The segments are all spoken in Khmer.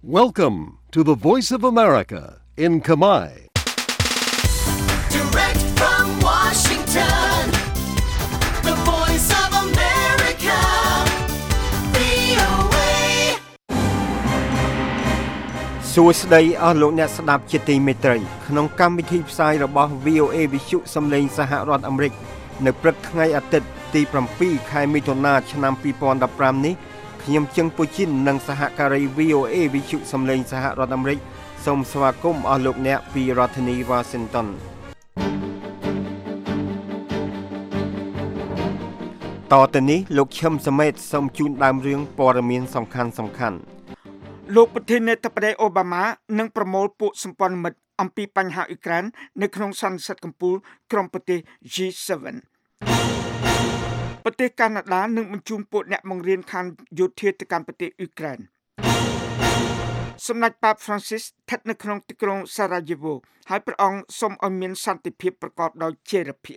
Welcome to the Voice of America in Khmer. Direct from Washington, the Voice of America, VOA. សួស្តីអស់លោកអ្នកស្ដាប់ជាទីមេត្រីក្នុងកម្មវិធីផ្សាយរបស់ VOA វិទ្យុសំឡេងសហរដ្ឋអាមេរិកនៅព្រឹកថ្ងៃអាទិត្យទី7ខែមិថុនាឆ្នាំ2015នេះខ្ញុំជឹងពូជីននិងសហការី VOA វិទ្យុសំឡេងសហរដ្ឋអាមេរិកសូមស្វាគមន៍អស់លោកអ្នកពីរដ្ឋធានី Washington តទៅនេះលោកឈឹមសមេតសូមជូនដើមរឿងព័ត៌មានសំខាន់លោកប្រធានាធិបតីអូបាម៉ានឹងប្រមូលពួកសម្ព័ន្ធមិត្តអំពីបញ្ហាអ៊ុយក្រែននៅក្នុងសន្និសីទកំពូលក្រុមប្រទេស G7 ប្រទេសកាណាដានឹងបញ្ជូនពួកអ្នកបង្រៀនខាងយោធាទៅកាន់ប្រទេសអ៊ុយក្រែនសម្ដេចប៉ាប Francis ស្ថិតនៅក្នុងទីក្រុង Sarajevo ហើយព្រះអង្គសូមឲ្យមានសន្តិភាពប្រកបដោយចីរភាព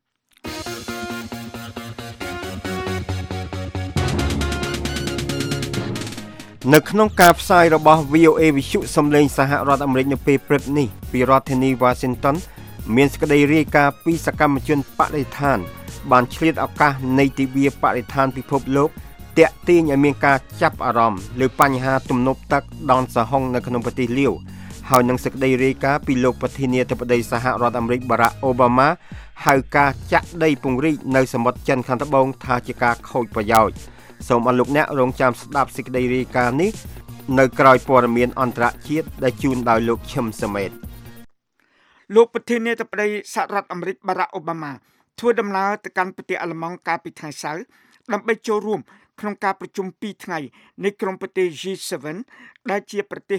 នៅក្នុងការផ្សាយរបស់ VOA វិទ្យុសំឡេងសហរដ្ឋអាមេរិកនៅពេលព្រឹកនេះពីរដ្ឋធានី Washington មានសេចក្តីរាយការណ៍ពីសកម្មជនបរិស្ថានបានឆ្លៀតឱកាសនៃទិវាបរិស្ថានពិភពលោកទាក់ទាញឲ្យមានការចាប់អារម្មណ៍លើបញ្ហាទំនប់ទឹកដនសហុងនៅក្នុងប្រទេសលាវហើយនឹងសេចក្តីរាយការណ៍ពីលោកប្រធានាធិបតីសហរដ្ឋអាមេរិក Barack Obama ហៅការចាក់ដីពង្រីកនៅសមុទ្រចិនខាងត្បូងថាជាការខូចប្រយោជន៍សូមអរលោកអ្នករងចាំស្ដាប់សេចក្តីរាយការណ៍នេះនៅក្រោយព័ត៌មានអន្តរជាតិដែលជូនដោយលោកឈឹមសមេតលោកប្រធានាធិបតីសហរដ្ឋអាមេរិក Barack Obama ធ្វើដំណើរទៅកាន់ប្រទេសអាល្លឺម៉ង់កាលពីថ្ងៃសៅរ៍ដើម្បីចូលរួមក្នុងការប្រជុំ2ថ្ងៃនៃក្រុមប្រទេស G7 ដែលជាប្រទេស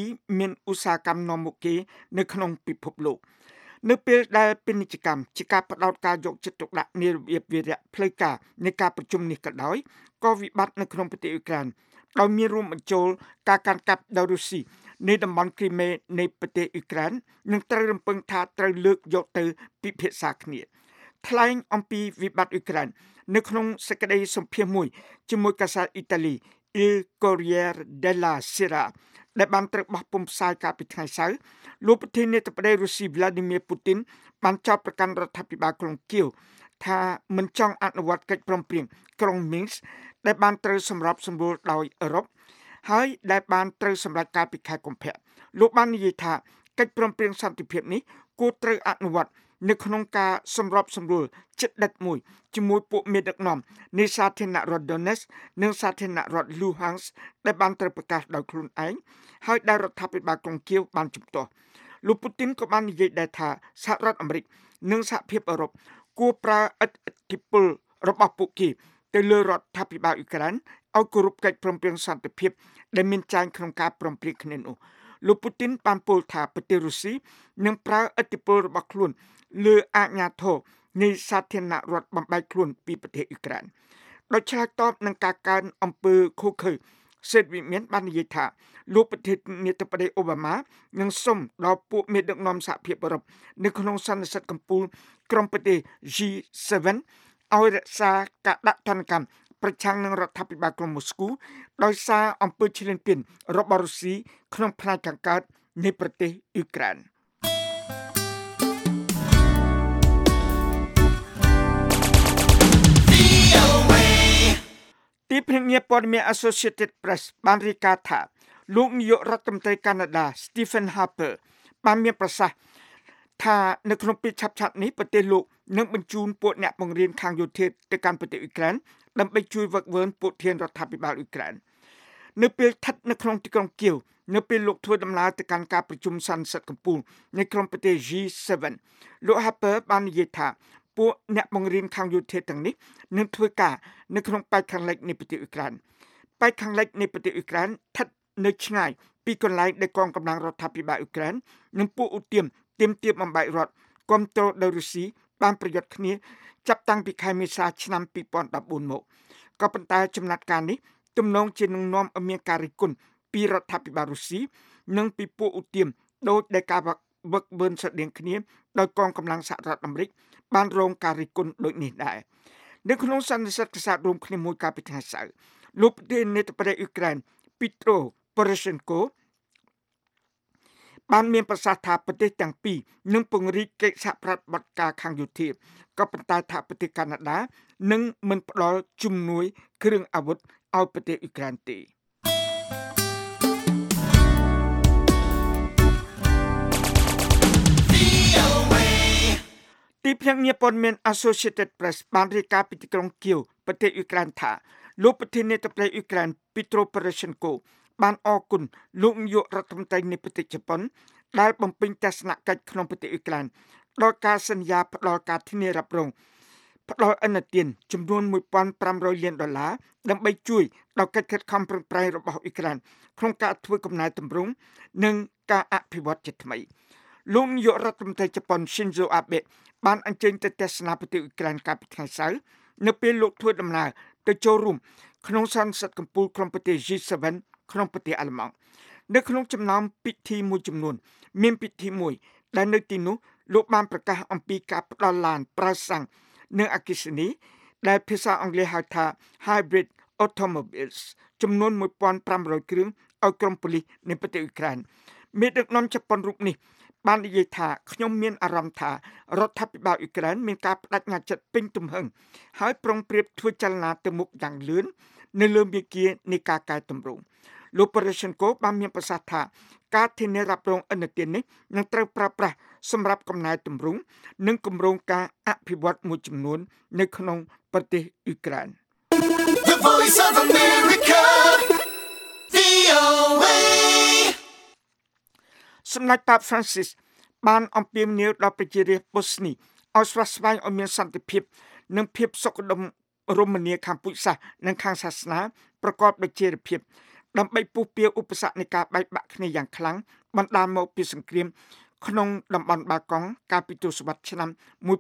7មានឧស្សាហកម្មនាំមុខគេនៅក្នុងពិភពលោកនៅពេលដែលពាណិជ្ជកម្មជាការផ្ដោតការយកចិត្តទុកដាក់នៃរបៀបវារៈផ្លូវការនៃការប្រជុំនេះក៏ដោយក៏វិបត្តិនៅក្នុងប្រទេសអ៊ុយក្រែនដោយមានរួមបញ្ចូលការកាន់កាប់ដោយរុស្ស៊ីនៃតំបន់គ្រីមេនៃប្រទេសអ៊ុយក្រែននឹងត្រូវរំពឹងថាត្រូវលើកយកទៅពិភាក្សាគ្នាថ្លែងអំពីវិបត្តិអ៊ុយក្រែននៅក្នុងសេចក្តីសម្ភាសន៍មួយជាមួយកាសែតអ៊ីតាលី Il Corriere della Sera ដែលបានត្រូវបោះពុម្ពផ្សាយកាលពីថ្ងៃសៅរ៍លោកប្រធានាធិបតីរុស្ស៊ី Vladimir Putin បានចោទប្រកាន់រដ្ឋាភិបាលក្រុងគៀវថាមិនចង់អនុវត្តកិច្ចព្រមព្រៀងក្រុង Minsk ដែលបានត្រូវសម្របសម្រួលដោយអឺរ៉ុបហើយដែលបានត្រូវសម្រេចកាលពីខែកុម្ភៈលោកបាននិយាយថាកិច្ចព្រមព្រៀងសន្តិភាពនេះគួរត្រូវអនុវត្តនៅក្នុងការសម្របសម្រួលជិតដិតមួយជាមួយពួកមេដឹកនាំនៃសាធារណរដ្ឋ Donetsk និងសាធារណរដ្ឋ Luhansk ដែលបានត្រូវប្រកាសដោយខ្លួនឯងហើយដែលរដ្ឋាភិបាលក្រុងគៀវបានជំទាស់លោកពូទីនក៏បាននិយាយដែរថាសហរដ្ឋអាមេរិកនិងសហភាពអឺរ៉ុបគួរប្រើឥទ្ធិពលរបស់ពួកគេទៅលើរដ្ឋាភិបាលអ៊ុយក្រែនឲ្យគោរពកិច្ចព្រមព្រៀងសន្តិភាពដែលមានចែងក្នុងការព្រមព្រៀងគ្នានោះលោកពូទីនបានពោលថាប្រទេសរុស្ស៊ីនឹងប្រើឥទ្ធិពលរបស់ខ្លួនលើអាជ្ញាធរនៃសាធារណរដ្ឋបំបែកខ្លួនពីប្រទេសអ៊ុយក្រែនដោយឆ្លើយតបនឹងការកើនអំពើឃោរឃៅសេតវិមានបាននិយាយថាលោកប្រធានាធិបតីអូបាម៉ានឹងសុំដល់ពួកមេដឹកនាំសហភាពអឺរ៉ុបនៅក្នុងសន្និសីទកំពូលក្រុមប្រទេស G7 ឲ្យរក្សាការដាក់ទណ្ឌកម្មប្រឆាំងនឹងរដ្ឋាភិបាលក្រុងមូស្គូដោយសារអំពើឈ្លានពានរបស់រុស្ស៊ីក្នុងផ្នែកខាងកើតនៃប្រទេសអ៊ុយក្រែនទីភ្នាក់ងារព័ត៌មាន Associated Press បានរាយការណ៍ថាលោកនាយករដ្ឋមន្ត្រីកាណាដា Stephen Harper បានមានប្រសាសន៍ថានៅក្នុងពេលឆាប់ៗនេះប្រទេសលោកនឹងបញ្ជូនពួកអ្នកបង្រៀនខាងយោធាទៅកាន់ប្រទេសអ៊ុយក្រែនដើម្បីជួយវឹកវើពួកធានរដ្ឋាភិបាលអ៊ុយក្រែននៅពេលស្ថិតនៅក្នុងទីក្រុងគៀវនៅពេលលោកធ្វើដំណើរទៅកាន់ការប្រជុំសន្និសីទកំពូលនៃក្រុមប្រទេស G7 លោក Harper បាននិយាយថាពួកអ្នកបង្រៀនខាងយោធាទាំងនេះនឹងធ្វើការនៅក្នុងប៉ែកខាងលិចនៃប្រទេសអ៊ុយក្រែនប៉ែកខាងលិចនៃប្រទេសអ៊ុយក្រែនស្ថិតនៅឆ្ងាយពីកន្លែងដែលកងកម្លាំងរដ្ឋាភិបាលអ៊ុយក្រែននិងពួកឧទាមទាមបំបែករដ្ឋគាំទ្រដោយរុស្ស៊ីបានប្រយុទ្ធគ្នាចាប់តាំងពីខែមេសាឆ្នាំ2014មកក៏ប៉ុន្តែចំណាត់ការនេះទំនងជានឹងនាំឲ្យមានការរិះគន់ពីរដ្ឋាភិបាលរុស្ស៊ីនិងពីពួកឧទាមដោយដែលការវឹកវើស្រដៀងគ្នាដោយកងកម្លាំងសហរដ្ឋអាមេរិកបានរងការរិះគន់ដូចនេះដែរនៅក្នុងសន្និសីទកាសែតរួមគ្នាមួយកាលពីថ្ងៃសៅរ៍លោកប្រធានាធិបតីអ៊ុយក្រែន Petro Poroshenko បានមានប្រសាសន៍ថាប្រទេសទាំងពីរនឹងពង្រីកកិច្ចសហប្រតិបត្តិការខាងយោធាក៏ប៉ុន្តែថាប្រទេសកាណាដានឹងមិនផ្ដល់ជំនួយគ្រឿងអាវុធឲ្យប្រទេសអ៊ុយក្រែនទេទីភ្នាក់ងារព័ត៌មាន Associated Press បានរាយការណ៍ពីទីក្រុងគៀវប្រទេសអ៊ុយក្រែនថាលោកប្រធានាធិបតីអ៊ុយក្រែន Petro Poroshenko បានអរគុណលោកនាយករដ្ឋមន្ត្រីនៃប្រទេសជប៉ុនដែលបំពេញទស្សនកិច្ចក្នុងប្រទេសអ៊ុយក្រែនដោយការសន្យាផ្ដល់ការធានារ៉ាប់រងផ្ដល់ឥណទានចំនួន$1,500 លានដើម្បីជួយដល់កិច្ចខិតខំប្រឹងប្រែងរបស់អ៊ុយក្រែនក្នុងការធ្វើកំណែទម្រង់និងការអភិវឌ្ឍជាថ្មីលោកនាយករដ្ឋមន្ត្រីជប៉ុន Shinzo Abe បានអញ្ជើញទៅទស្សនាប្រទេសអ៊ុយក្រែនកាលពីថ្ងៃសៅរ៍នៅពេលលោកធ្វើដំណើរទៅចូលរួមក្នុងសន្និសីទកំពូលក្រុមប្រទេស G7 ក្នុងប្រទេសអាល្លឺម៉ង់នៅក្នុងចំណោមពិធីមួយចំនួនមានពិធីមួយដែលនៅទីនោះលោកបានប្រកាសអំពីការផ្ដល់ឡានប្រើសាំងនិងអគ្គិសនីដែលភាសាអង់គ្លេសហៅថា Hybrid Automobiles ចំនួន$1,500 គ្រឿងឲ្យក្រុមប៉ូលីសនៃប្រទេសអ៊ុយក្រែនមេដឹកនាំជប៉ុនរូបនេះបាននិយាយថាខ្ញុំមានអារម្មណ៍ថារដ្ឋាភិបាលអ៊ុយក្រែនមានការបដិញ្ញាចិត្តពេញទំហឹងហើយប្រុងប្រៀបធ្វើចលនាទៅមុខយ៉ាងលឿននៅលើមាគ៌ានៃការកែតម្រង់លោក Poroshenko បានមានប្រសាសន៍ថាការធានារ៉ាប់រងឥណទាននេះនឹងត្រូវប្រើប្រាស់សម្រាប់កំណែទម្រង់និងគម្រោងការអភិវឌ្ឍមួយចំនួននៅក្នុងប្រទេសអ៊ុយក្រែន The Voice of America, VOA. សម្ដេចប៉ាប Francis បានអំពាវនាវដល់ប្រជារាស្ត្របូស្នីឲ្យស្វាស្វែងឲ្យមានសន្តិភាពនិងភាពសុខដុមរមនាខាងពុទ្ធសាសនានិងខាងសាសនាប្រកបដោយចីរភាពដើម្បីពុះពៀឧបសគ្គនៃការបែកបាក់គ្នាយ៉ាងខ្លាំងបណ្ដាលមកពីសង្គ្រាមក្នុងតំបន់បាកុងកាលពីទសវត្សរ៍ឆ្នាំ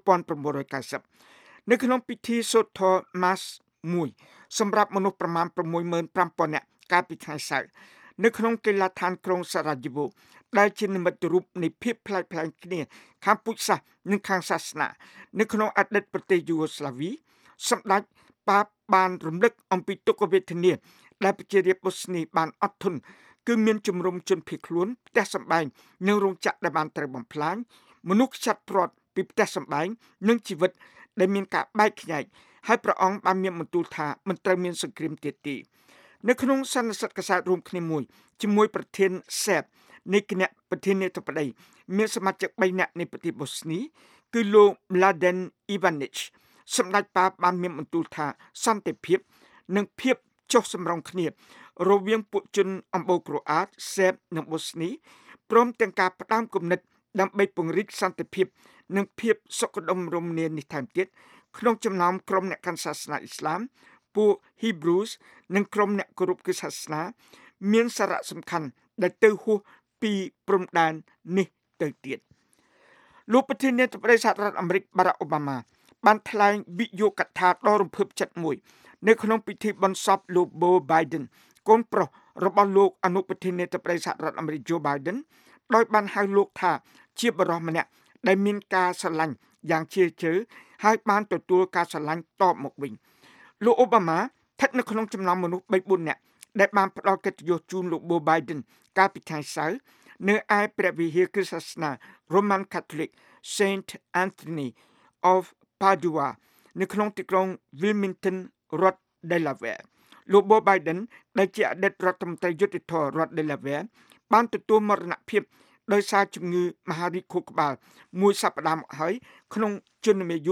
1990នៅក្នុងពិធីសូត្រធម៌ Mass មួយសម្រាប់មនុស្សប្រមាណ 65,000 នាក់កាលពីថ្ងៃសៅរ៍នៅក្នុងកីឡាដ្ឋានក្រុងសារ៉ាយេវ៉ូដែលជានិមិត្តរូបនៃភាពប្លែកៗគ្នាខាងពុទ្ធសាសនានិងខាងសាសនានៅក្នុងអតីតប្រទេសយូហ្គោស្លាវីសម្ដេចប៉ាបបានរំលឹកអំពីទុក្ខវេទនាដែលប្រជារាស្ត្របូស្នីបានអត់ធន់គឺមានជំរំជនភៀសខ្លួនផ្ទះសម្បែងនិងរោងចក្រដែលបានត្រូវបំផ្លាញមនុស្សខ្ចាត់ព្រាត់ពីផ្ទះសម្បែងនិងជីវិតដែលមានការបែកខ្ញែកហើយព្រះអង្គបានមានបន្ទូលថាមិនត្រូវមានសង្គ្រាមទៀតទេនៅក្នុងសន្និសីទកាសែតរួមគ្នាមួយជាមួយប្រធានសេបនៃគណៈប្រធានាធិបតីមានសមាជិក3នាក់នៃប្រទេសបូស្នីគឺលោក Mladen Ivanic សម្ដេចប៉ាបបានមានបន្ទូលថាសន្តិភាពនិងភាពចុះសម្រុងគ្នារវាងពួកជនអំបូរក្រូអាតសេបនិងបូស្នីព្រមទាំងការផ្ដើមគំនិតដើម្បីពង្រីកសន្តិភាពនិងភាពសុខដុមរមនានេះថែមទៀតក្នុងចំណោមក្រុមអ្នកកាន់សាសនាអ៊ីស្លាមពួក Hebrews និងក្រុមអ្នកគោរពគឺសាសនាមានសារៈសំខាន់ដែលទៅហួសពីព្រំដែននេះទៅទៀតលោកប្រធានាធិបតីសហរដ្ឋអាមេរិក Barack Obama បានថ្លែងវិយោគកថាដ៏រំភើបចិត្តមួយនៅក្នុងពិធីបុណ្យសពលោក Joe Biden កូនប្រុសរបស់លោកអនុប្រធានាធិបតីសហរដ្ឋអាមេរិក Joe Biden ដោយបានហៅលោកថាជាបរិសម្នាក់ដែលមានការស្រឡាញ់យ៉ាងជ្រាលជ្រៅហើយបានទទួលការស្រឡាញ់តបមកវិញលោកអូបាម៉ាស្ថិតនៅក្នុងចំណោមមនុស្ស 3-4 នាក់ដែលបានផ្ដល់កិត្តិយសជូនលោក Joe Biden កាលពីថ្ងៃសៅរ៍នៅឯព្រះវិហារគ្រិស្តសាសនា Roman Catholic Saint Anthony of Padua នៅក្នុងទីក្រុង Wilmington រដ្ឋ Delaware លោក Joe Biden ដែលជាអតីតរដ្ឋមន្ត្រីយុតិធម៌រដ្ឋ Delaware បានទទួលមរណភាពដោយសារជំងឺមហារីកខួរក្បាលមួយសប្តាហ៍មកហើយក្នុងជន្មាយុ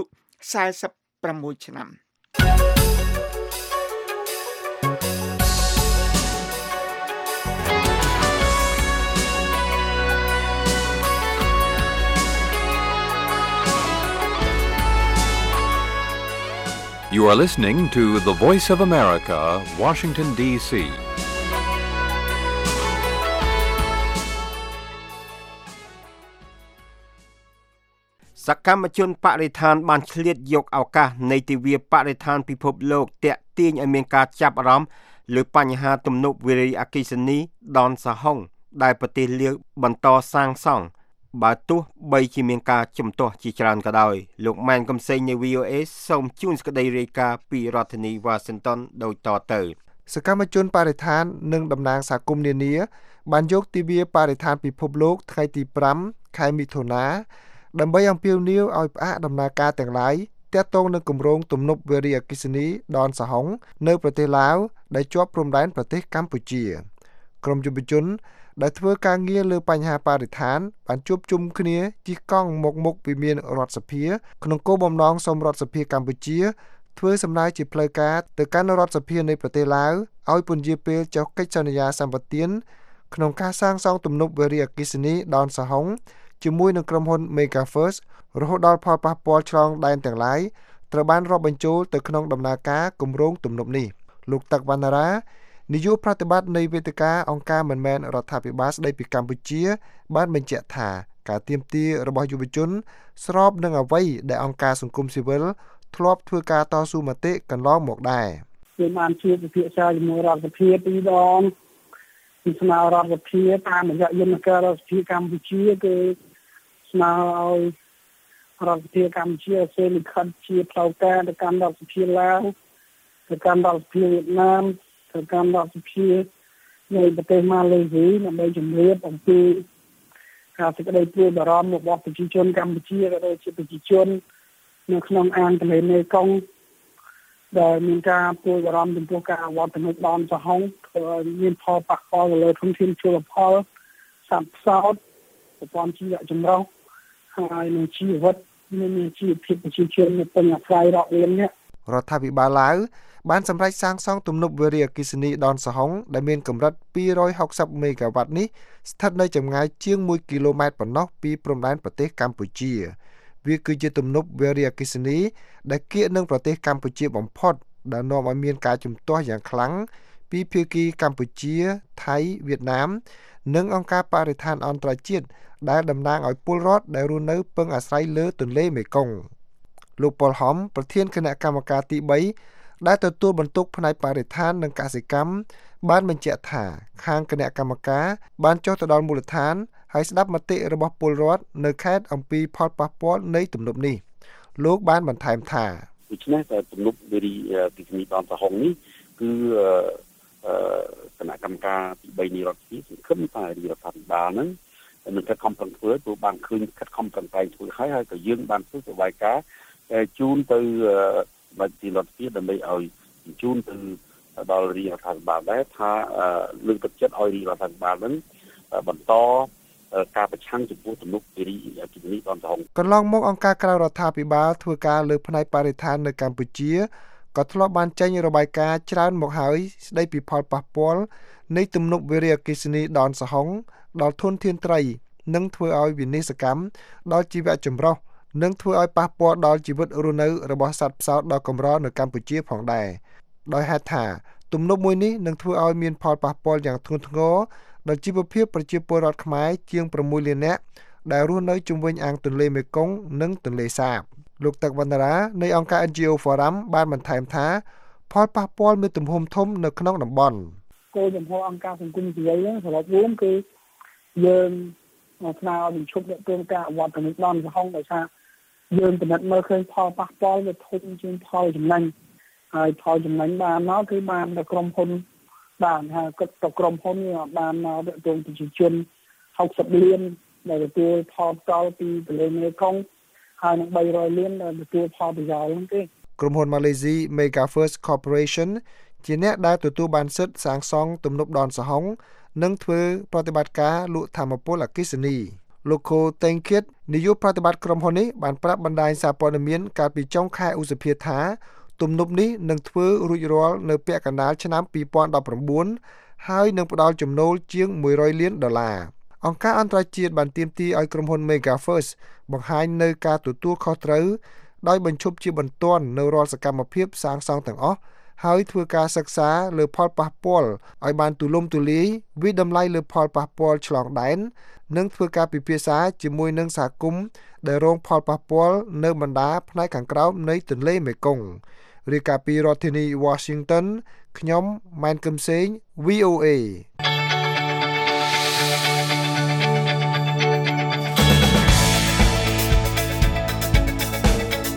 46 ឆ្នាំ You are listening to the Voice of America, Washington, D.C. សកម្មជនបរិស្ថានបានឆ្លៀតយកឱកាសនៃទិវាបរិស្ថានពិភពលោកទាក់ទាញឲ្យមានការចាប់អារម្មណ៍លើបញ្ហាទំនប់វារីអគ្គិសនីដនសាហុងដែលប្រទេសលាវបន្តសាងសង់បើទោះបីជាមានការជំទាស់ជាច្រើនក៏ដោយលោកម៉ែនកំសែងនៃ VOA សូមជូនសេចក្តីរាយការណ៍ពីរដ្ឋធានី Washington ដូចតទៅសកម្មជនបរិស្ថាននិងតំណាងសហគមន៍នានាបានយកទិវាបរិស្ថានពិភពលោកថ្ងៃទី5ខែមិថុនាដើម្បីអំពាវនាវឲ្យផ្អាកដំណើរការទាំងឡាយទាក់ទងនឹងគម្រោងទំនប់វារីអគ្គិសនីដនសហុងនៅប្រទេសឡាវដែលជាប់ព្រំដែនប្រទេសកម្ពុជាក្រុមយុវជនដែលធ្វើការងារលើបញ្ហាបរិស្ថានបានជួបជុំគ្នាជិះកង់មុខវិមានរដ្ឋសភាក្នុងគោលបំណងសូមរដ្ឋសភាកម្ពុជាធ្វើសំណើជាផ្លូវការទៅកាន់រដ្ឋសភានៃប្រទេសឡាវឲ្យពន្យាពេលចុះកិច្ចសន្យាសម្បទានក្នុងការសាងសង់ទំនប់វារីអគ្គិសនីដនសហុងជាមួយនឹងក្រុមហ៊ុន Mega First រហូតដល់ផលប៉ះពាល់ឆ្លងដែនទាំងឡាយត្រូវបានរាប់បញ្ចូលទៅក្នុងដំណើរការគម្រោងទំនប់នេះលោកតាក់វណ្ណារានាយកប្រតិបត្តិនៃវេទិកាអង្គការមិនមែនរដ្ឋាភិបាលស្តីពីកម្ពុជាបានបញ្ជាក់ថាការទាមទាររបស់យុវជនស្របនឹងអ្វីដែលអង្គការសង្គមស៊ីវិលធ្លាប់ធ្វើការតស៊ូមតិកន្លងមកដែរយើងបានជួបពិភាក្សាជាមួយរដ្ឋសភាពីរដងពីស្នើរដ្ឋសភាតាមរយៈយន្តការរដ្ឋសភាកម្ពុជាគឺស្នើឲ្យរដ្ឋសភាកម្ពុជាសេលិខិតជាផ្លូវការទៅកាន់រដ្ឋសភាឡាវទៅកាន់រដ្ឋសភាវៀតណាមទៅកាន់រដ្ឋសភានៃប្រទេសម៉ាឡេស៊ីដើម្បីជម្រាបអំពីការសេចក្តីព្រួយបារម្ភរបស់ប្រជាជនកម្ពុជាក៏ដូចជាប្រជាជននៅក្នុងអាងទន្លេមេគង្គដែលមានការព្រួយបារម្ភចំពោះការអវត្តនៅដនសហុងធ្វើឲ្យមានផលប៉ះពាល់ទៅលើធនធានជលផលសត្វផ្សោតប្រព័ន្ធជីវៈចម្រុះហើយនឹងជីវភាពប្រជាជននៅពេញអាស្រ័យរាប់លាននេះរដ្ឋាភិបាលឡាវបានសម្រេចសាងសង់ទំនប់វារីអគ្គិសនីដនសហុងដែលមានកម្រិត260មេហ្គាវ៉ាត់នេះស្ថិតនៅចម្ងាយជាង1គីឡូម៉ែត្រប៉ុណ្ណោះពីព្រំដែនប្រទេសកម្ពុជាវាគឺជាទំនប់វារីអគ្គិសនីដែលគៀកនឹងប្រទេសកម្ពុជាបំផុតដែលនាំឲ្យមានការជំទាស់យ៉ាងខ្លាំងពីភាគីកម្ពុជាថៃវៀតណាមនិងអង្គការបរិស្ថានអន្តរជាតិដែលតំណាងឲ្យពលរដ្ឋដែលរស់នៅពឹងអាស្រ័យលើទន្លេមេគង្គលោកប៉ុលហំប្រធានគណៈកម្មការទី3ដែលទទួលបន្ទុកផ្នែកបរិស្ថាននិងកសិកម្មបានបញ្ជាក់ថាខាងគណៈកម្មការបានចុះទៅដល់មូលដ្ឋានហើយស្ដាប់មតិរបស់ពលរដ្ឋនៅខេត្តអំពីផលប៉ះពាល់នៃទំនប់នេះលោកបានបន្ថែមថាដូច្នេះតែទំនប់វារីអគ្គិសនីដនសហុងនេះគឺគណៈកម្មការទី3នៃរដ្ឋាភិបាលសង្ឃឹមថារដ្ឋាភិបាលនឹងនឹងខិតខំប្រឹងធ្វើព្រោះបានឃើញខិតខំប្រឹងប្រែងធ្វើហើយក៏យើងបានធ្វើសវ័យការជូនទៅបាច់ទីរដ្ឋាភិបាលដើម្បីឲ្យជូនទៅដល់រដ្ឋាភិបាលដែរថាលើកទឹកចិត្តឲ្យរដ្ឋាភិបាលនឹងបន្តការប្រឆាំងចំពោះទំនប់វារីអគ្គិសនីដនសហុងកន្លងមកអង្គការក្រៅរដ្ឋាភិបាលធ្វើការលើផ្នែកបរិស្ថាននៅកម្ពុជាក៏ធ្លាប់បានចេញរបាយការណ៍ច្រើនមកហើយស្ដីពីផលប៉ះពាល់នៃទំនប់វារីអគ្គិសនីដនសហុងដល់ធនធានត្រីនិងធ្វើឲ្យវិនាសកម្មដល់ជីវៈចម្រុះនិងធ្វើឲ្យប៉ះពាល់ដល់ជីវិតរស់នៅរបស់សត្វផ្សោតដ៏កម្រនៅកម្ពុជាផងដែរដោយហេតុថាទំនប់មួយនេះនឹងធ្វើឲ្យមានផលប៉ះពាល់យ៉ាងធ្ងន់ធ្ងរដល់ជីវភាពប្រជាពលរដ្ឋខ្មែរជាង6លាននាក់ដែលរស់នៅជុំវិញអាងទន្លេមេគង្គនិងទន្លេសាបលោកតាក់វណ្ណារានៃអង្គការ NGO Forum បានបន្ថែមថាផលប៉ះពាល់មានទំហំធំនៅក្នុងតំបន់គោលចំហអង្គការសង្គមស៊ីវិលសម្រាប់រួមគឺយើងស្នើឲ្យបញ្ឈប់ទាក់ទងការអវត្តនៅដនសហុងដោយសារយើងពិនិត្យមើលឃើញផលប៉ះពាល់វាធំជាងផលចំណេញហើយផលចំណេញបានមកគឺបានតែក្រុមហ៊ុនបានហើយគាត់ទៅក្រុមហ៊ុនបានមកទាក់ទងប្រជាជន60លានដែលទទួលផលផ្ទាល់ពីទន្លេមេគង្គហើយនឹង300លានដែលទទួលផលប្រយោជន៍ហ្នឹងទេក្រុមហ៊ុន Malaysia Mega First Corporation ជាអ្នកដែលទទួលបានសិទ្ធិសាងសង់ទំនប់ដនសហុងនិងធ្វើប្រតិបត្តិការលក់ថាមពលអគ្គិសនីលោកខូតេងគៀតនាយកប្រតិបត្តិក្រុមហ៊ុននេះបានប្រាប់បណ្ដាញសារព័ត៌មានកាលពីចុងខែឧសភាថាទំនប់នេះនឹងធ្វើរួចរាល់នៅពាក់កណ្ដាលឆ្នាំ2019ហើយនឹងផ្ដល់ចំណូលជាង$100លានអង្គការអន្តរជាតិបានទាមទារឲ្យក្រុមហ៊ុន Mega First បង្ហាញនៅការទទួលខុសត្រូវដោយបញ្ឈប់ជាបន្ទាន់នៅរាល់សកម្មភាពសាងសង់ទាំងអស់ហើយធ្វើការសិក្សាលើផលប៉ះពាល់ឲ្យបានទូលំទូលាយវិតម្លៃលើផលប៉ះពាល់ឆ្លងដែននិងធ្វើការពិភាក្សាជាមួយនឹងសហគមន៍ដែលរងផលប៉ះពាល់នៅបណ្ដាផ្នែកខាងក្រោមនៃទន្លេមេគង្គរាយការណ៍ពីរដ្ឋធានី Washington ខ្ញុំម៉ែនកឹមសេង VOA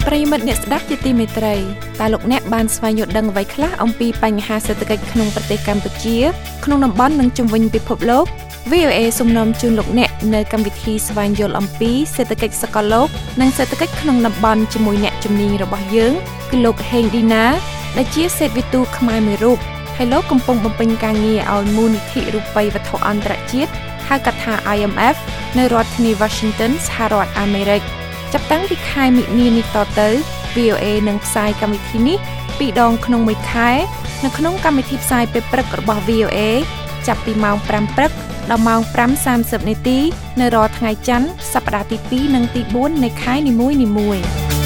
ប្រិយមិត្តអ្នកស្ដាប់ជាទីមេត្រីតើលោកអ្នកបានស្វែងយល់ដឹងអ្វីខ្លះអំពីបញ្ហាសេដ្ឋកិច្ចក្នុងប្រទេសកម្ពុជាក្នុងតំបន់និងជុំវិញពិភពលោក VOA សូមនាំជូនលោកអ្នកនៅកម្មវិធីស្វែងយល់អំពីសេដ្ឋកិច្ចសកលលោកនិងសេដ្ឋកិច្ចក្នុងតំបន់ជាមួយអ្នកជំនាញរបស់យើងគឺលោកហេងឌីណាដែលជាសេដ្ឋវិទូខ្មែរមួយរូបហើយលោកកំពុងបំពេញការងារឲ្យមូលនិធិរូបិយវត្ថុអន្តរជាតិហៅកាត់ថា IMF នៅរដ្ឋធានី Washington សហរដ្ឋអាមេរិកចាប់តាំងពីខែមិនិនានេះតទៅ VOA នឹងផ្សាយកម្មវិធីនេះ2ដងក្នុងមួយខែនៅក្នុងកម្មវិធីផ្សាយពេលព្រឹករបស់ VOA ចាប់ពីម៉ោង 5 ព្រឹកដល់ម៉ោង 5:30 នាទីនៅរាល់ថ្ងៃច័ន្ទសប្តាហ៍ទី2និងទី4នៃខែនីមួយៗ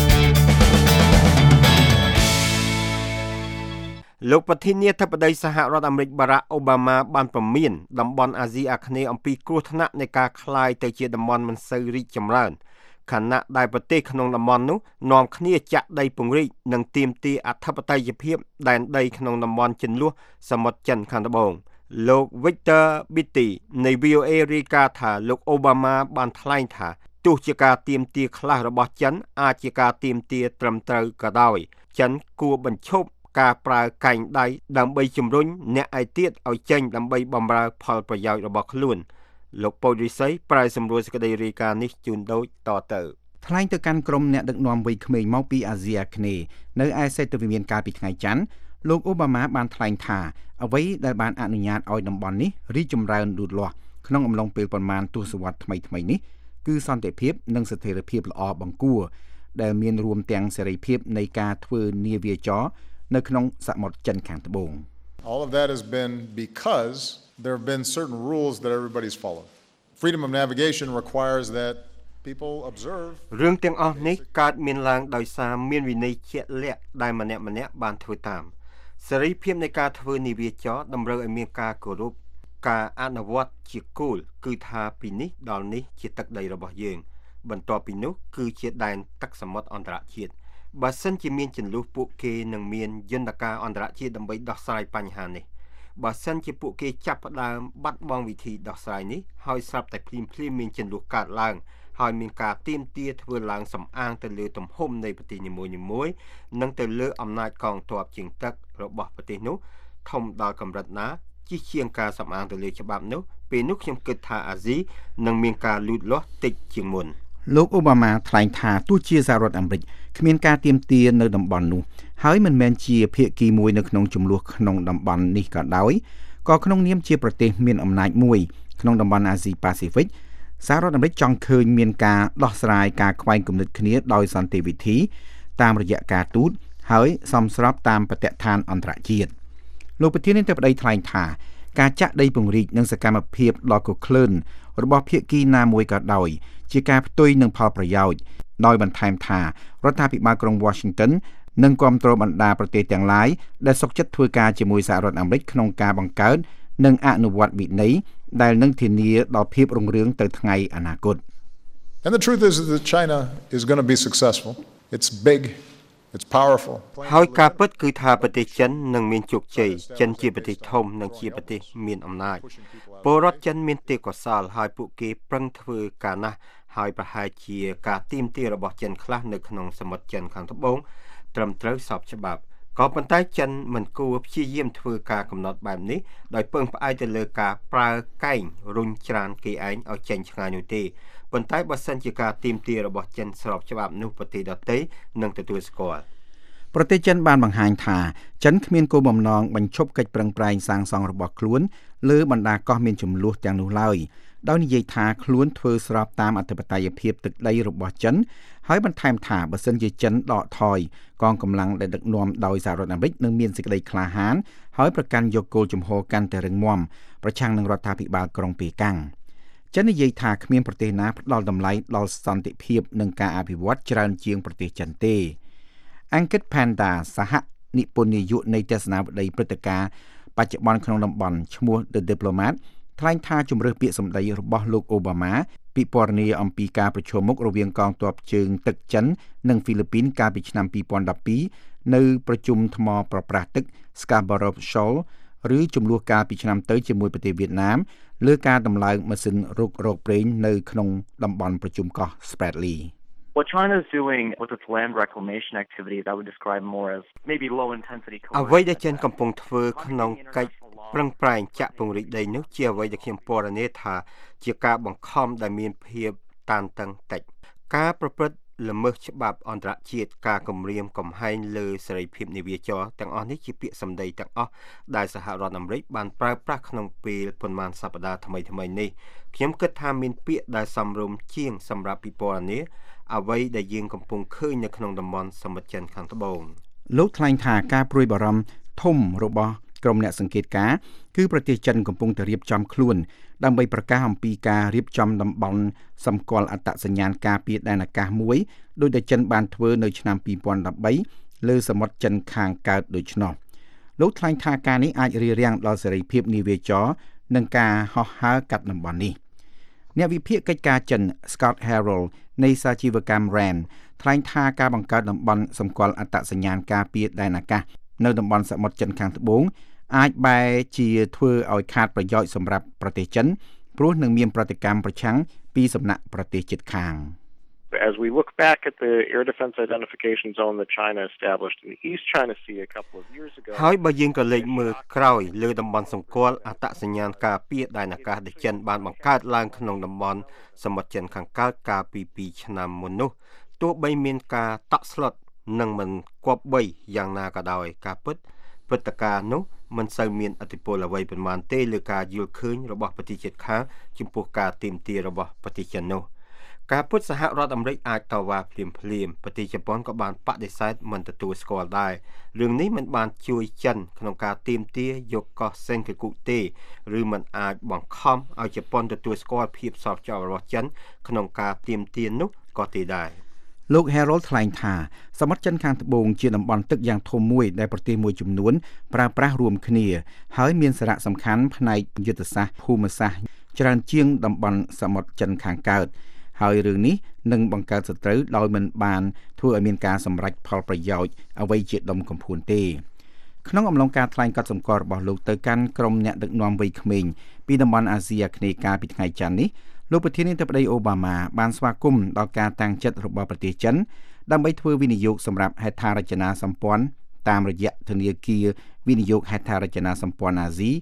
លោកប្រធានាធិបតីសហរដ្ឋអាមេរិកបារ៉ាក់អូបាម៉ាបានព្រមានតំបន់អាស៊ីអាគ្នេយ៍អំពីគ្រោះថ្នាក់នៃការក្លាយទៅជាតំបន់មិនសូវរីកចម្រើនខណៈដែលប្រទេសក្នុងតំបន់នោះនាំគ្នាចាក់ដីពង្រីកនិងទាមទារអធិបតេយ្យភាពដែនដីក្នុងតំបន់ជិនលួសសមុទ្រចិនខាងត្បូងលោក Victor Beatty នៃ VOA រាយការណ៍ថាលោកអូបាម៉ាបានថ្លែងថាទោះជាការទាមទារខ្លះរបស់ចិនអាចជាការទាមទារត្រឹមត្រូវក៏ដោយចិនគួរបញ្ឈប់ការប្រើកែងដៃដើម្បីជំរុញអ្នកឯទៀតឲ្យចេញដើម្បីបម្រើផលប្រយោជន៍របស់ខ្លួនលោកពូរិស័យប្រែសម្រួលសេចក្តីរាយការណ៍នេះជូនដូចតទៅថ្លែងទៅកាន់ក្រុមអ្នកដឹកនាំវ័យក្មេងមកពីអាស៊ីអាគ្នេយ៍នៅឯសេតវិមានកាលពីថ្ងៃច័ន្ទលោកអូបាម៉ាបានថ្លែងថាអ្វីដែលបានអនុញ្ញាតឲ្យតំបន់នេះរីកចម្រើនលូតលាស់ក្នុងអំឡុងពេលប្រមាណទសវត្សរ៍ថ្មីៗនេះគឺសន្តិភាពនិងស្ថិរភាពល្អបង្គួរដែលមានរួមទាំងសេរីភាពនៃការធ្វើនាវាចរនៅក្នុងសមុទ្រចិនខាងត្បូង All of that has been because there have been certain rules that everybody's followed. Freedom of navigation requires that people observe. រឿងទាំងអស់នេះកើតមានឡើងដោយសារមានវិន័យជាក់លាក់ដែលម្នាក់ៗបានធ្វើតាមសេរីភាពនៃការធ្វើនាវាចរតម្រូវឲ្យមានការគោរពការអនុវត្តជាគោលគឺថាពីនេះដល់នេះជាទឹកដីរបស់យើងបន្ទាប់ពីនោះគឺជាដែនទឹកសមុទ្រអន្តរជាតិបើសិនជាមានជម្លោះពួកគេនឹងមានយន្តការអន្តរជាតិដើម្បីដោះស្រាយបញ្ហានេះបើសិនជាពួកគេចាប់ផ្ដើមបាត់បង់វិធីដោះស្រាយនេះហើយស្រាប់តែភ្លាមៗមានជម្លោះកើតឡើងហើយមានការទាមទារធ្វើឡើងសំអាងទៅលើទំហំនៃប្រទេសនីមួយៗនិងទៅលើអំណាចកងទ័ពជើងទឹករបស់ប្រទេសនោះធំដល់កម្រិតណាជាជាងការសំអាងទៅលើច្បាប់នោះពេលនោះខ្ញុំគិតថាអាស៊ីនឹងមានការលូតលាស់តិចជាងមុនលោកអូបាម៉ាថ្លែងថាទោះជាសហរដ្ឋអាមេរិកគ្មានការទាមទារនៅតំបន់នោះហើយមិនមែនជាភាគីមួយនៅក្នុងចំនួនក្នុងតំបន់នេះក៏ដោយក៏ក្នុងនាមជាប្រទេសមានអំណាចមួយក្នុងតំបន់អាស៊ីប៉ាស៊ីហ្វិកសហរដ្ឋអាមេរិកចង់ឃើញមានការដោះស្រាយការខ្វែងគំនិតគ្នាដោយសន្តិវិធីតាមរយៈការទូតហើយសមស្របតាមបទដ្ឋានអន្តរជាតិលោកប្រធានាធិបតីថ្លែងថាការចាក់ដីពង្រីកនិងសកម្មភាពដ៏កក្លឿនរបស់ភាគីណាមួយក៏ដោយជាការផ្ទុយនឹងផលប្រយោជន៍ដោយបន្ថែមថារដ្ឋាភិបាលក្រុង Washington នឹងគាំទ្របណ្ដាប្រទេសទាំងឡាយដែលសុខចិត្តធ្វើការជាមួយសហរដ្ឋអាមេរិកក្នុងការបង្កើតនិងអនុវត្តវិន័យដែលនឹងធានាដល់ភាពរុងរឿងទៅថ្ងៃអនាគត And the truth is that China is going to be successful. It's big. It's powerful. ហើយការពិតគឺថាប្រទេសចិននឹងមានជោគជ័យចិនជាប្រទេសធំនិងជាប្រទេសមានអំណាចពលរដ្ឋចិនមានទេពកោសល្យហើយពួកគេប្រឹងធ្វើការណាស់ហើយប្រហែលជាការទាមទាររបស់ចិនខ្លះនៅក្នុងសមុទ្រចិនខាងត្បូងត្រឹមត្រូវស្របច្បាប់ក៏ប៉ុន្តែចិនមិនគួរព្យាយាមធ្វើការកំណត់បែបនេះដោយពឹងផ្អែកទៅលើការប្រើកែងរុញច្រានគេឯងឲ្យចេញឆ្ងាយនោះទេប៉ុន្តែបើសិនជាការទាមទាររបស់ចិនស្របច្បាប់នោះប្រទេសដទៃនឹងទទួលស្គាល់ប្រទេសចិនបានបង្ហាញថាចិនគ្មានគោលបំណងបញ្ឈប់កិច្ចប្រឹងប្រែងសាងសង់របស់ខ្លួនលើបណ្ដាកោះមានចំនួនទាំងនោះឡើយដោយនិយាយថាខ្លួនធ្វើស្របតាមអធិបតេយ្យភាពទឹកដីរបស់ចិនហើយបន្ថែមថាបើសិនជាចិនដកថយកងកម្លាំងដែលដឹកនាំដោយសហរដ្ឋអាមេរិកនឹងមានសេចក្តីក្លាហានហើយប្រកាន់យកគោលជំហរកាន់តែរឹងមាំប្រឆាំងនឹងរដ្ឋាភិបាលក្រុងប៉េកាំងចិននិយាយថាគ្មានប្រទេសណាផ្ដល់តម្លៃដល់សន្តិភាពនិងការអភិវឌ្ឍច្រើនជាងប្រទេសចិនទេអង្គិត Panda សហនិពន្ធនាយកនៃទស្សនាវដ្តីព្រឹត្តិការណ៍បច្ចុប្បន្នក្នុងតំបន់ឈ្មោះ The Diplomat ថ្លែងថាជំរឿសពាក្យសម្ដីរបស់លោកអូបាម៉ាពិពណ៌នាអំពីការប្រឈមមុខរវាងកងទ័ពជើងទឹកចិននិងហ្វីលីពីនកាលពីឆ្នាំ2012នៅប្រជុំថ្មប្រប្រាស់ទឹក Scarborough Shoal ឬចំនួនកាលពីឆ្នាំទៅជាមួយប្រទេសវៀតណាមលើការដំឡើងម៉ាស៊ីនរុករកប្រេងនៅក្នុងតំបន់ប្រជុំកោះ Spratly What China is doing with its land reclamation activities, I would describe more as maybe low intensity អ្វីដែលចិនកំពុងធ្វើក្នុងកិច្ចប្រឹងប្រែងចាក់ពង្រីកដីនោះជាអ្វីដែលខ្ញុំពណ៌នាថាជាការបង្ខំដែលមានភាពតានតឹងតិចការប្រព្រឹត្តល្មើសច្បាប់អន្តរជាតិការគំរាមកំហែងលើសេរីភាពនាវាចរទាំងអស់នេះជាពាក្យសម្ដីទាំងអស់ដែលសហរដ្ឋអាមេរិកបានប្រើប្រាស់ក្នុងពេលប៉ុន្មានសប្តាហ៍ថ្មីនេះខ្ញុំគិតថាមានពាក្យដែលសមរម្យជាងសម្រាប់ពិពណ៌នាអ្វីដែលយើងកំពុងឃើញនៅក្នុងតំបន់សមុទ្រចិនខាងត្បូងលោកថ្លែងថាការព្រួយបារម្ភធំរបស់ក្រុមអ្នកសង្កេតការណ៍គឺប្រទេសចិនកំពុងតែរៀបចំខ្លួនដើម្បីប្រកាសអំពីការរៀបចំតំបន់សម្គាល់អត្តសញ្ញាណការពារដែនអាកាសមួយដោយដែលចិនបានធ្វើនៅឆ្នាំ2013លើសមុទ្រចិនខាងកើតដូច្នោះលោកថ្លែងថាការនេះអាចរារាំងដល់សេរីភាពនាវាចរនិងការហោះហើរកាត់តំបន់នេះអ្នកវិភាគកិច្ចការចិន Scott Harrell នៃសាជីវកម្ម RAND ថ្លែងថាការបង្កើតតំបន់សម្គាល់អត្តសញ្ញាណការពារដែនអាកាសនៅតំបន់សមុទ្រចិនខាងត្បូងអាចបែរជាធ្វើឲ្យខាតប្រយោជន៍សម្រាប់ប្រទេសចិនព្រោះនឹងមានប្រតិកម្មប្រឆាំងពីសំណាក់ប្រទេសជិតខាង As we look back at the air defense identification zone that China established in the East China Sea a couple of years ago ហើយបើយើងក៏លេចមើលក្រោយលើតំបន់សម្គាល់អត្តសញ្ញាណការពារដែនអាកាសដែលចិនបានបង្កើតឡើងក្នុងតំបន់សមុទ្រចិនខាងកើតកាលពី2ឆ្នាំមុននោះទោះបីមានការតក់ស្លុតនិងមិនគប្បីយ៉ាងណាក៏ដោយការពិតព្រឹត្តិការណ៍នោះមិនសូវមានឥទ្ធិពលអ្វីប៉ុន្មានទេលើការយល់ឃើញរបស់ប្រទេសជិតខាងចំពោះការទាមទាររបស់ប្រទេសចិននោះការពុតសហរដ្ឋអាមេរិកអាចតវ៉ាភ្លាមប្រទេសជប៉ុនក៏បានបដិសេធមិនទទួលស្គាល់ដែររឿងនេះមិនបានជួយចិនក្នុងការទាមទារយកកោះសេនកាគុទេឬមិនអាចបង្ខំឲ្យជប៉ុនទទួលស្គាល់ភាពសោកចោលរបស់ចិនក្នុងការទាមទារនោះក៏ទេដែរលោក Harold ថ្លែងថាសមុទ្រចិនខាងត្បូងជាតំបន់ទឹកយ៉ាងធំមួយដែលប្រទេសមួយចំនួនប្រើប្រាស់រួមគ្នាហើយមានសារៈសំខាន់ផ្នែកយុទ្ធសាស្ត្រភូមិសាស្ត្រច្រើនជាងតំបន់សមុទ្រចិនខាងកើតហើយរឿងនេះនឹងបង្កើតសត្រូវដោយមិនបានធ្វើឲ្យមានការសម្រេចផលប្រយោជន៍អ្វីជាដុំកំភួនទេក្នុងអំឡុងការថ្លែងកត់សម្គាល់របស់លោកទៅកាន់ក្រុមអ្នកដឹកនាំវ័យក្មេងពីតំបន់អាស៊ីអាគ្នេយ៍កាលពីថ្ងៃច័ន្ទនេះលោកប្រធានាធិបតីអូបាម៉ាបានស្វាគមន៍ដល់ការតាំងចិត្តរបស់ប្រទេសចិនដើម្បីធ្វើវិនិយោគសម្រាប់ហេដ្ឋារចនាសម្ព័ន្ធតាមរយៈធនាគារវិនិយោគហេដ្ឋារចនាសម្ព័ន្ធអាស៊ី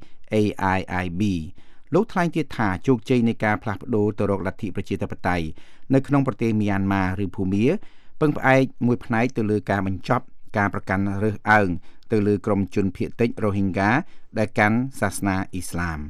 AIIB លោកថ្លែងទៀតថាជោគជ័យនៃការផ្លាស់ប្ដូរទៅរកលទ្ធិប្រជាធិបតេយ្យនៅក្នុងប្រទេសមីយ៉ាន់ម៉ាឬភូមាពឹងផ្អែកមួយផ្នែកទៅលើការបញ្ចប់ការប្រកាន់រើសអើងទៅលើក្រុមជនភៀសតិច Rohingya ដែលកាន់សាសនាអ៊ីស្លាម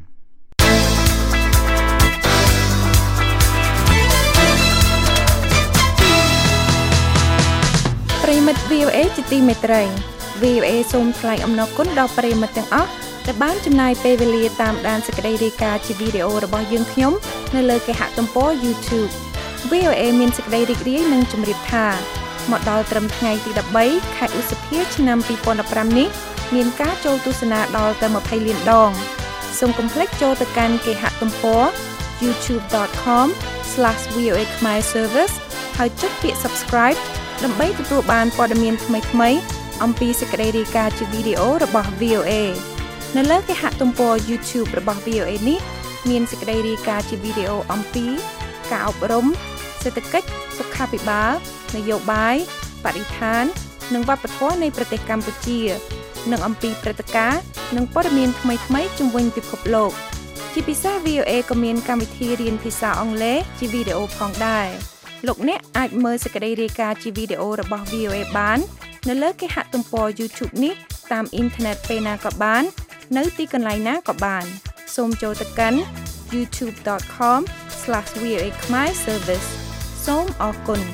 ប្រិមិត្ត VOA ជាទីមេត្រី VOA សូមថ្លែងអំណរគុណដល់ប្រិមិត្តទាំងអស់ដែលបានចំណាយពេលវេលាតាមដានសេចក្តីរាយការណ៍ជាវីដេអូរបស់យើងខ្ញុំនៅលើគេហទំព័រ YouTube VOA មានសេចក្តីរីករាយនឹងជម្រាបថាមកដល់ត្រឹមថ្ងៃទី13ខែឧសភាឆ្នាំ2015នេះមានការចូលទស្សនាដល់ទៅ20លានដងសូមកុំភ្លេចចូលទៅកាន់គេហទំព័រ youtube.com/VOA Khmer Service ហើយចុចពាក្យ Subscribe ដើម្បីទទួលបានព័ត៌មានថ្មីៗអំពីសេចក្តីរាយការណ៍ជាវីដេអូរបស់ VOA នៅលើគេហទំព័រ YouTube របស់ VOA នេះមានសេចក្តីរាយការណ៍ជាវីដេអូអំពីការអប់រំសេដ្ឋកិច្ចសុខាភិបាលនយោបាយបរិស្ថាននិងវប្បធម៌នៃប្រទេសកម្ពុជានិងអំពីព្រឹត្តិការណ៍និងព័ត៌មានថ្មីៗជុំវិញពិភពលោកជាពិសេស VOA ក៏មានកម្មវិធីរៀនភាសាអង់គ្លេសជាវីដេអូផងដែរលោកអ្នកអាចមើលសេចក្តីរាយការណ៍ជាវីដេអូរបស់ VOA បាននៅលើគេហទំព័រ YouTube នេះតាមអ៊ីនធឺណិតពេលណាក៏បាននៅទីកន្លែងណាក៏បានសូមចូលទៅកាន់ youtube.com/VOA Khmer Service សូមអរគុណ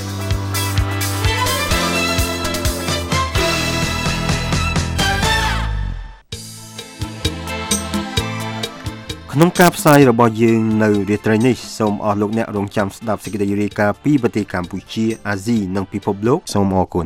ក្នុងការផ្សាយរបស់យើងនៅរាត្រីនេះសូមអរលោកអ្នករងចាំស្ដាប់សេចក្តីរាយការណ៍ពីប្រទេសកម្ពុជាអាស៊ីនិងពិភពលោកសូមអរគុណ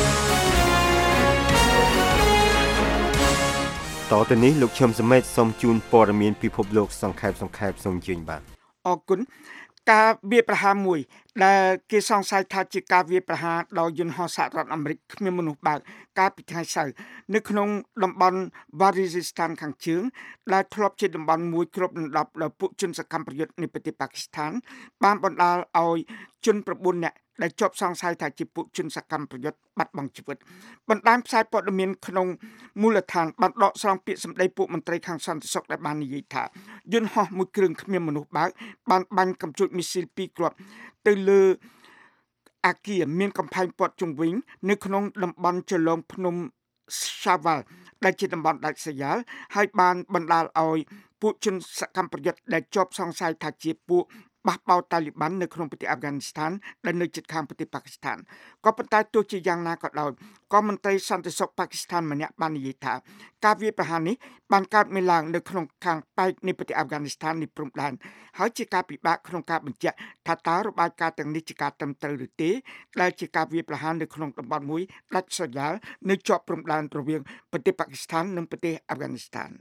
តទៅនេះលោកឈឹមសមេតសូមជូនព័ត៌មានពិភពលោកសង្ខេបសូមជឿនបាទអរគុណការវាយប្រហារមួយដែលគេសង្ស័យថាជាការវាយប្រហារដោយយន្តហោះសហរដ្ឋអាមេរិកគ្មានមនុស្សបើកកាលពីថ្ងៃសៅរ៍នៅក្នុងតំបន់វ៉ារីស៊ីស្ថានខាងជើងដែលធ្លាប់ជាតំបន់មួយគ្របដណ្ដប់ដោយពួកជនសកម្មប្រយុទ្ធនៃប្រទេសប៉ាគីស្ថានបានបណ្ដាលឲ្យជន9នាក់ដែលជាប់សង្ស័យថាជាពួកជនសកម្មប្រយុទ្ធបាត់បង់ជីវិតបណ្ដាញផ្សាយព័ត៌មានក្នុងមូលដ្ឋានបានដកស្រង់ពាក្យសម្ដីពួកមន្ត្រីខាងសន្តិសុខដែលបាននិយាយថាយន្តហោះមួយគ្រឿងគ្មានមនុស្សបើកបានបាញ់កាំជ្រួចមីស៊ីល2គ្រាប់ទៅលើអាគារមានកំផែងព័ទ្ធជុំវិញនៅក្នុងតំបន់ចលងភ្នំសាវ៉ាល់ដែលជាតំបន់ដាច់ស្រយាលហើយបានបណ្ដាលឲ្យពួកជនសកម្មប្រយុទ្ធដែលជាប់សង្ស័យថាជាពួកបះបោតាលីបាននៅក្នុងប្រទេសអាហ្វហ្គានីស្ថានដែលនៅជិតខាងប្រទេសប៉ាគីស្ថានក៏ប៉ុន្តែទោះជាយ៉ាងណាក៏ដោយក៏មន្ត្រីសន្តិសុខប៉ាគីស្ថានម្នាក់បាននិយាយថាការវាយប្រហារនេះបានកើតមានឡើងនៅក្នុងខាងប៉ែកនៃប្រទេសអាហ្វហ្គានីស្ថាននៃព្រំដែនហើយជាការពិបាកក្នុងការបញ្ជាក់ថាតើរបាយការណ៍ទាំងនេះជាការត្រឹមត្រូវឬទេដែលជាការវាយប្រហារនៅក្នុងតំបន់មួយដាច់ស្រយាលនៅជាប់ព្រំដែនរវាងប្រទេសប៉ាគីស្ថាននិងប្រទេសអាហ្វហ្គានីស្ថាន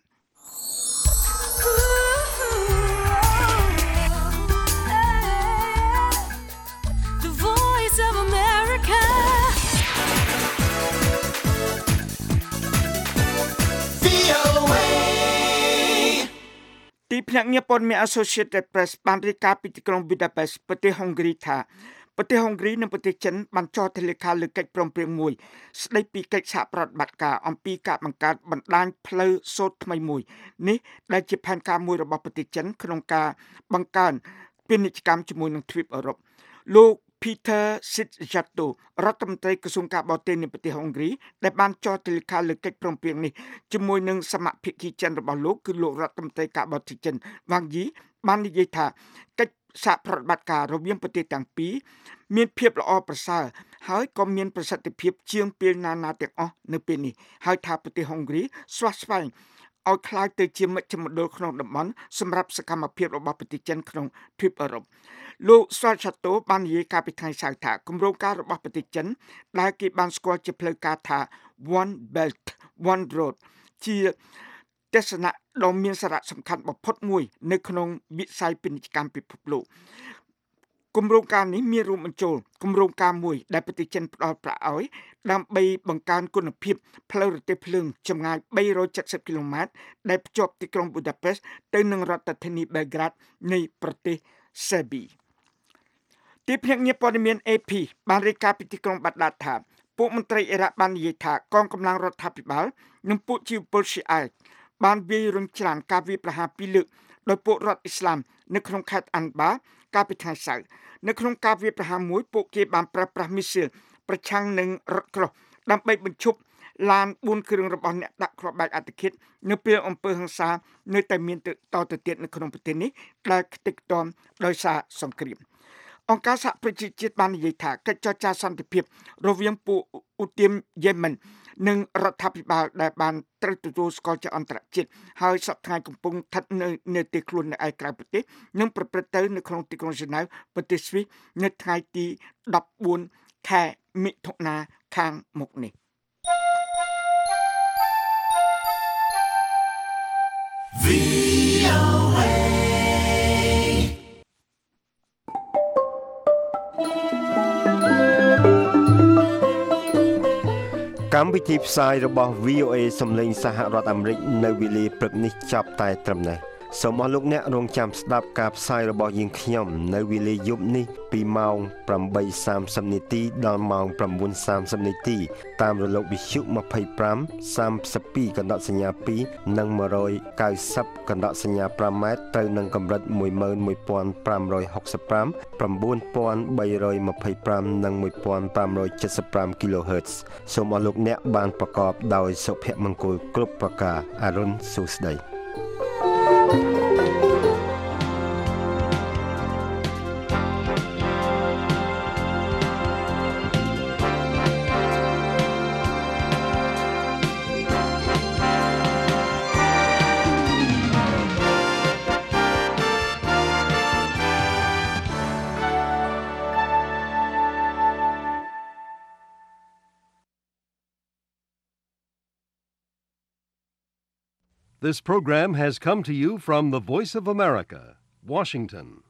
ទីភ្នាក់ងារព័ត៌មាន Associated Press បានរាយការណ៍ពីទីក្រុង Budapest ប្រទេសហុងគ្រីថាប្រទេសហុងគ្រីនិងប្រទេសចិនបានចុះហត្ថលេខាលើកិច្ចព្រមព្រៀងមួយស្ដីពីកិច្ចសហប្រតិបត្តិការអំពីការបង្កើតបណ្ដាញផ្លូវសូត្រថ្មីមួយនេះដែលជាផែនការមួយរបស់ប្រទេសចិនក្នុងការបង្កើនពាណិជ្ជកម្មជាមួយនឹងទ្វីបអឺរ៉ុបលោក Peter Szijjártó រដ្ឋមន្ត្រីក្រសួងការបរទេសនៃប្រទេសហុងគ្រីដែលបានចុះហត្ថលេខាលើកិច្ចព្រមព្រៀងនេះជាមួយនឹងសមាភិកីចិនរបស់លោកគឺលោករដ្ឋមន្ត្រីការបរទេសចិនវ៉ាងយីបាននិយាយថាកិច្ចសហប្រតិបត្តិការរវាងប្រទេសទាំងពីរមានភាពល្អប្រសើរហើយក៏មានប្រសិទ្ធភាពជាងពេលណាៗទាំងអស់នៅពេលនេះហើយថាប្រទេសហុងគ្រីស្វាស្វែងឲ្យក្លាយទៅជាមជ្ឈមណ្ឌលក្នុងតំបន់សម្រាប់សកម្មភាពរបស់ប្រទេសចិនក្នុងទ្វីបអឺរ៉ុបលោក Szijjártó បាននិយាយកាលពីថ្ងៃសៅរ៍ថាគម្រោងការរបស់ប្រទេសចិនដែលគេបានស្គាល់ជាផ្លូវការថា One Belt One Road ជាទស្សនៈដ៏មានសារៈសំខាន់បំផុតមួយនៅក្នុងវិស័យពាណិជ្ជកម្មពិភពលោកគម្រោងការនេះមានរួមបញ្ចូលគម្រោងការមួយដែលប្រទេសចិនផ្ដល់ប្រាក់ឲ្យដើម្បីបង្កើនគុណភាពផ្លូវរទេះភ្លើងចម្ងាយ370គីឡូម៉ែត្រដែលភ្ជាប់ទីក្រុង Budapest ទៅនឹងរដ្ឋធានី Belgrade នៃប្រទេសសេប៊ីទីភ្នាក់ងារព័ត៌មាន AP បានរាយការណ៍ពីទីក្រុងបាត់ដាថាពួកមន្ត្រីអ៊ីរ៉ាក់បាននិយាយថាកងកម្លាំងរដ្ឋាភិបាលនិងពួកជីវពលស៊ីអាតបានវាយរំច្រានការវាយប្រហារ2លើកដោយពួករដ្ឋអ៊ីស្លាមនៅក្នុងខេត្តអានបាកាលពីថ្ងៃសៅរ៍នៅក្នុងការវាយប្រហារមួយពួកគេបានប្រើប្រាស់មីស៊ីលប្រឆាំងនឹងរថក្រោះដើម្បីបញ្ឈប់ឡាន4គ្រឿងរបស់អ្នកដាក់គ្រាប់បែកអត្តឃាតនៅពេលអំពើហិង្សានៅតែមានតទៅទៀតនៅក្នុងប្រទេសនេះដែលខ្ទេចខ្ទាំដោយសារសង្គ្រាមអង្គការសហប្រជាជាតិបាននិយាយថាកិច្ចចរចាសន្តិភាពរវាងពួកឧទាមយេម៉ិននិងរដ្ឋាភិបាលដែលបានត្រូវទទួលស្គាល់ជាអន្តរជាតិហើយសប្តាហ៍កំពុងស្ថិតនៅទីខ្លួននៅឯក្រៅប្រទេសនិងប្រព្រឹត្តទៅនៅក្នុងទីក្រុងហ្សឺណែវប្រទេសស្វីសនៅថ្ងៃទី14ខែមិថុនាខាងមុខនេះកម្មវិធីផ្សាយរបស់ VOA សំឡេងសហរដ្ឋអាមេរិកនៅវេលាព្រឹកនេះចាប់តែត្រឹមនេះសូមអរលោកអ្នករងចាំស្ដាប់ការផ្សាយរបស់យើងខ្ញុំនៅវេលាយប់នេះពីម៉ោង 8:30 នាទីដល់ម៉ោង 9:30 នាទីតាមរលកវិទ្យុ25 32កណ្ដកសញ្ញា2និង 190 កណ្ដកសញ្ញា5ម៉ែត្រទៅនឹងកម្រិត 11565 9325 និង 1575 kHz សូមអរលោកអ្នកបានប្រកបដោយសុភមង្គលគ្រប់ប្រការអរុនសុស្ដី This program has come to you from the Voice of America, Washington.